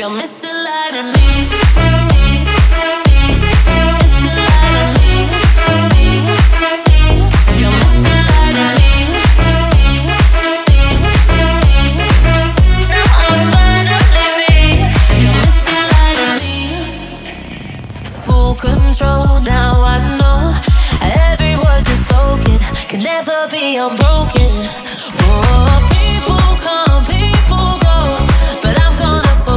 You're Mr. Light of Me. Mr. Light of Me. You're Mr. Light of Me. Now I'm finally me. You're Mr. Light of Me. Full control, now I know every word you've spoken can never be unbroken. Oh, people come, people